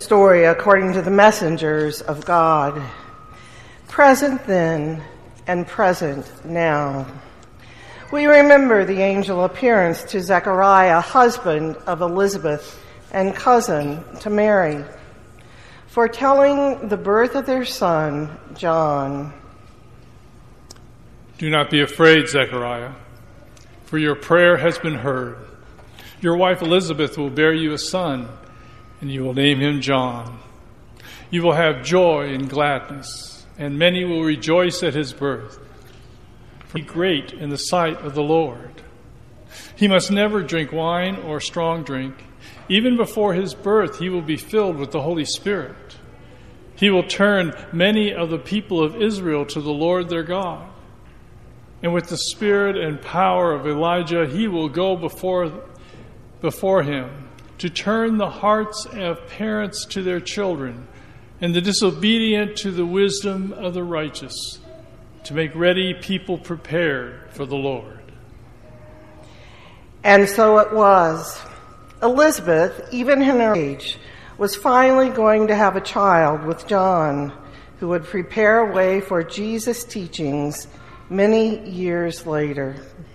story according to the messengers of God, present then and present now. We remember the angel appearance to Zechariah, husband of Elizabeth and cousin to Mary, foretelling the birth of their son, John. Do not be afraid, Zechariah, for your prayer has been heard. Your wife Elizabeth will bear you a son, and you will name him John. You will have joy and gladness, and many will rejoice at his birth. For he is great in the sight of the Lord. He must never drink wine or strong drink. Even before his birth, he will be filled with the Holy Spirit. He will turn many of the people of Israel to the Lord their God. And with the spirit and power of Elijah, he will go before him to turn the hearts of parents to their children and the disobedient to the wisdom of the righteous, to make ready people prepared for the Lord. And so it was. Elizabeth, even in her age, was finally going to have a child with John, who would prepare a way for Jesus' teachings many years later.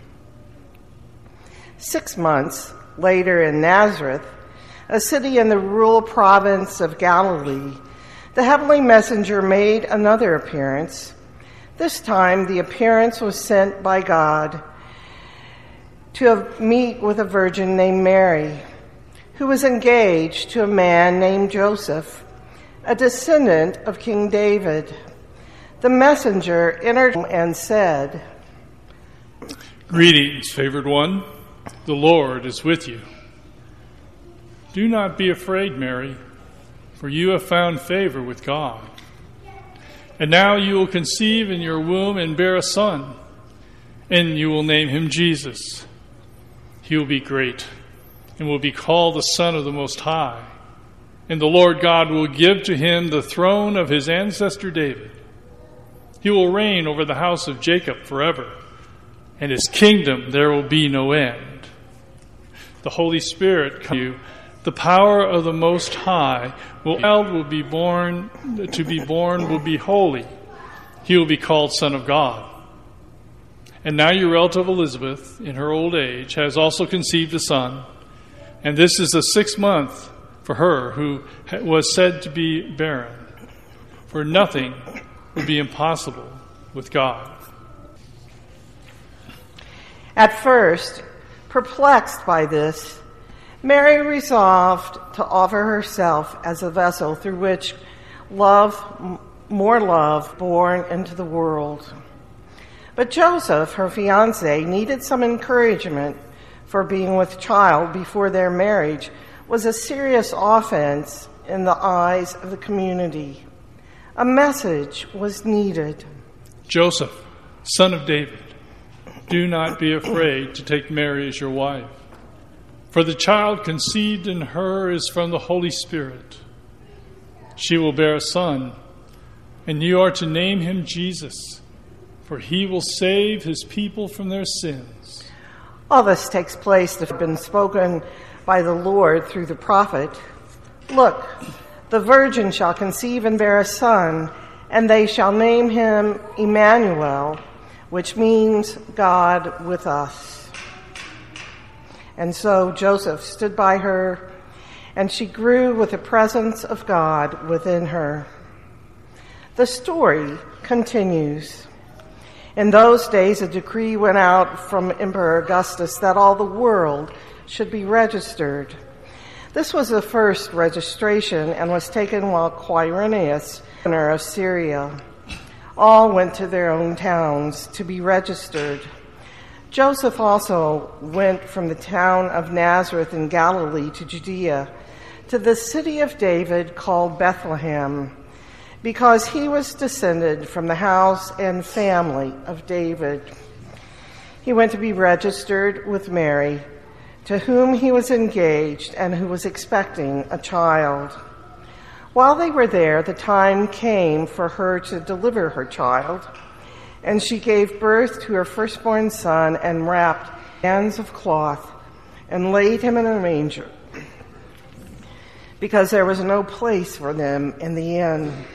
6 months later in Nazareth, a city in the rural province of Galilee, the heavenly messenger made another appearance. This time, the appearance was sent by God to meet with a virgin named Mary, who was engaged to a man named Joseph, a descendant of King David. The messenger entered and said, "Greetings, favored one. The Lord is with you. Do not be afraid, Mary, for you have found favor with God. And now you will conceive in your womb and bear a son, and you will name him Jesus. He will be great and will be called the Son of the Most High. And the Lord God will give to him the throne of his ancestor David. He will reign over the house of Jacob forever, and his kingdom there will be no end. The Holy Spirit come to you. The power of the Most High will be born will be holy. He will be called Son of God. And now your relative Elizabeth, in her old age, has also conceived a son, and this is the 6th month for her who was said to be barren. For nothing would be impossible with God." At first, perplexed by this, Mary resolved to offer herself as a vessel through which more love born into the world. But Joseph, her fiancé, needed some encouragement, for being with child before their marriage was a serious offense in the eyes of the community. A message was needed. "Joseph, son of David, do not be afraid to take Mary as your wife, for the child conceived in her is from the Holy Spirit. She will bear a son, and you are to name him Jesus, for he will save his people from their sins." All this takes place to have been spoken by the Lord through the prophet. "Look, the virgin shall conceive and bear a son, and they shall name him Emmanuel," which means God with us. And so Joseph stood by her, and she grew with the presence of God within her. The story continues. In those days, a decree went out from Emperor Augustus that all the world should be registered. This was the first registration and was taken while Quirinius, governor of Syria. All went to their own towns to be registered. Joseph also went from the town of Nazareth in Galilee to Judea, to the city of David called Bethlehem, because he was descended from the house and family of David. He went to be registered with Mary, to whom he was engaged and who was expecting a child. While they were there, the time came for her to deliver her child, and she gave birth to her firstborn son and wrapped bands of cloth and laid him in a manger, because there was no place for them in the inn.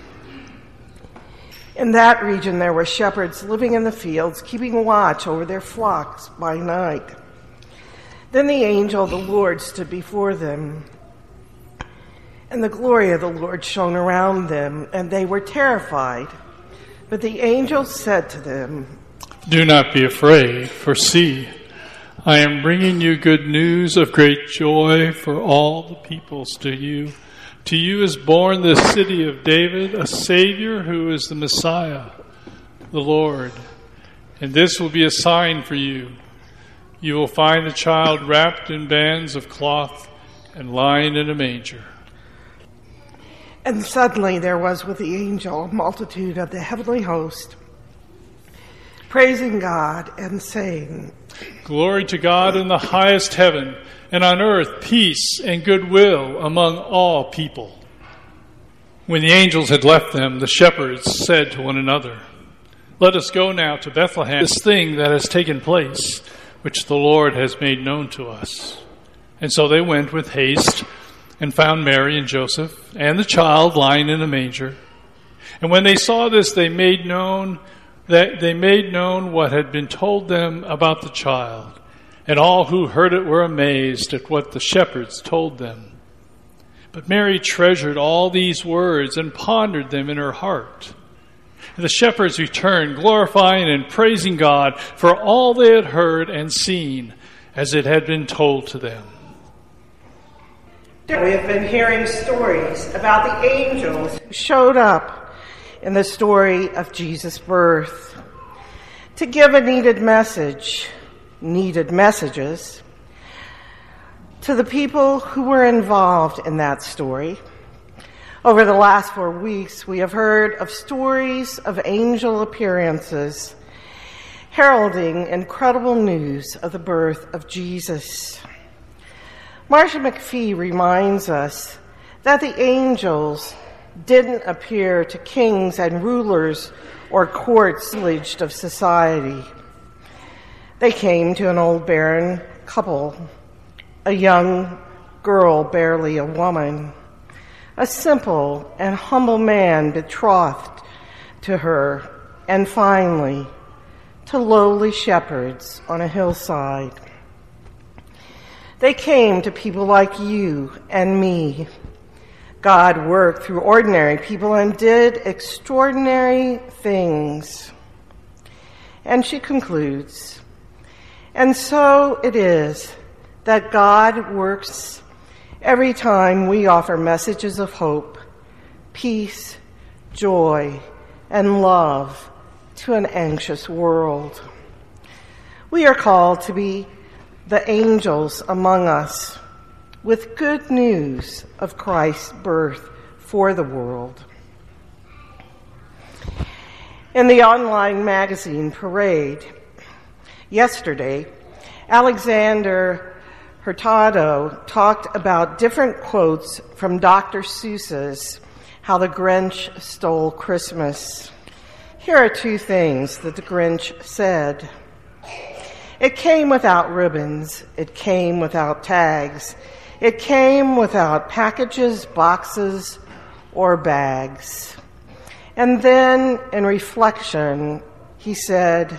In that region there were shepherds living in the fields, keeping watch over their flocks by night. Then the angel of the Lord stood before them, and the glory of the Lord shone around them, and they were terrified. But the angel said to them, "Do not be afraid, for see, I am bringing you good news of great joy for all the peoples to you. To you is born the city of David, a Savior who is the Messiah, the Lord. And this will be a sign for you. You will find the child wrapped in bands of cloth and lying in a manger." And suddenly there was with the angel a multitude of the heavenly host, praising God and saying, "Glory to God in the highest heaven, and on earth peace and goodwill among all people." When the angels had left them, the shepherds said to one another, "Let us go now to Bethlehem, this thing that has taken place, which the Lord has made known to us." And so they went with haste and found Mary and Joseph and the child lying in a manger. And when they saw this, they made known what had been told them about the child. And all who heard it were amazed at what the shepherds told them. But Mary treasured all these words and pondered them in her heart. And the shepherds returned, glorifying and praising God for all they had heard and seen, as it had been told to them. We have been hearing stories about the angels who showed up in the story of Jesus' birth to give a needed messages to the people who were involved in that story. Over the last 4 weeks, we have heard of stories of angel appearances heralding incredible news of the birth of Jesus. Marcia McPhee reminds us that the angels didn't appear to kings and rulers or courts privileged of society. They came to an old barren couple, a young girl, barely a woman, a simple and humble man betrothed to her, and finally to lowly shepherds on a hillside. They came to people like you and me. God worked through ordinary people and did extraordinary things. And she concludes, and so it is that God works every time we offer messages of hope, peace, joy, and love to an anxious world. We are called to be the angels among us with good news of Christ's birth for the world. In the online magazine Parade, yesterday, Alexander Hurtado talked about different quotes from Dr. Seuss's How the Grinch Stole Christmas. Here are 2 things that the Grinch said. It came without ribbons. It came without tags. It came without packages, boxes, or bags. And then, in reflection, he said,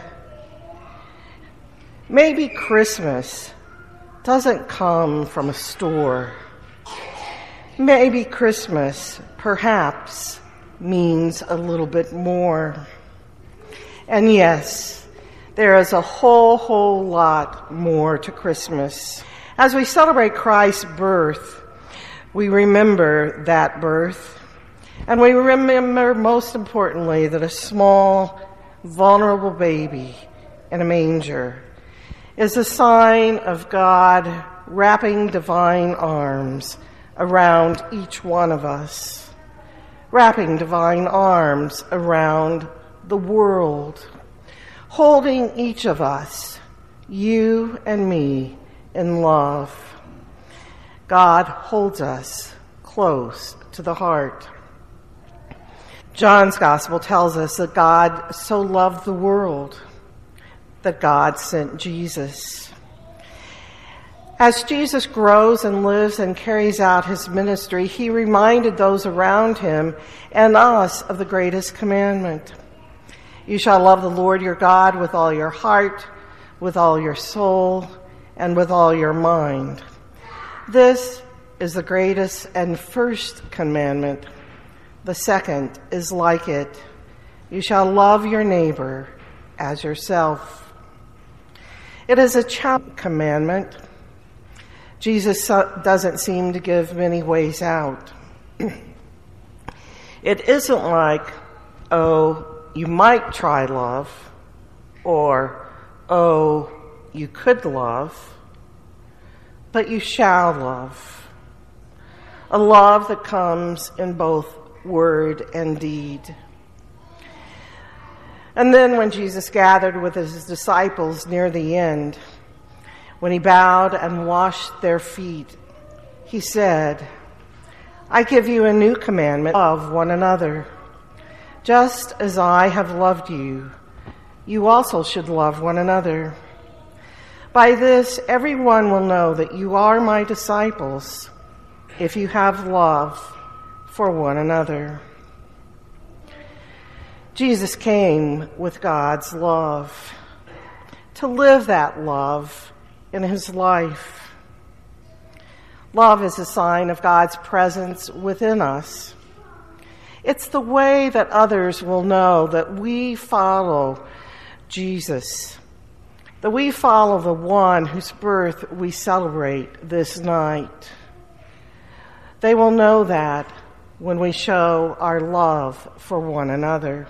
maybe Christmas doesn't come from a store. Maybe Christmas, perhaps, means a little bit more. And yes, there is a whole lot more to Christmas. As we celebrate Christ's birth, we remember that birth. And we remember, most importantly, that a small, vulnerable baby in a manger is a sign of God wrapping divine arms around each one of us, wrapping divine arms around the world, holding each of us, you and me, in love. God holds us close to the heart. John's Gospel tells us that God so loved the world that God sent Jesus. As Jesus grows and lives and carries out his ministry, he reminded those around him and us of the greatest commandment. You shall love the Lord your God with all your heart, with all your soul, and with all your mind. This is the greatest and first commandment. The second is like it. You shall love your neighbor as yourself. It is a challenging commandment. Jesus doesn't seem to give many ways out. It isn't like, oh, you might try love, or, oh, you could love, but you shall love. A love that comes in both word and deed. And then when Jesus gathered with his disciples near the end, when he bowed and washed their feet, he said, I give you a new commandment, love one another. Just as I have loved you, you also should love one another. By this, everyone will know that you are my disciples, if you have love for one another. Jesus came with God's love, to live that love in his life. Love is a sign of God's presence within us. It's the way that others will know that we follow Jesus, that we follow the one whose birth we celebrate this night. They will know that when we show our love for one another.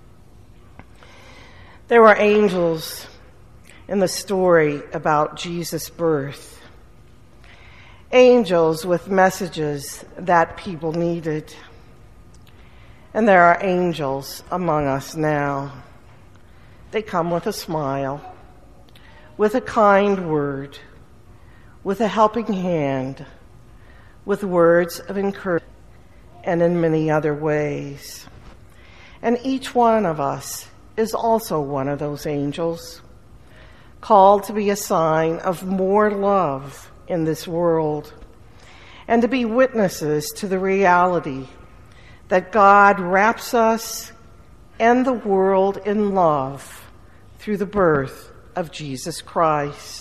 There were angels in the story about Jesus' birth. Angels with messages that people needed. And there are angels among us now. They come with a smile, with a kind word, with a helping hand, with words of encouragement, and in many other ways. And each one of us is also one of those angels, called to be a sign of more love in this world, and to be witnesses to the reality that God wraps us and the world in love through the birth of Jesus Christ.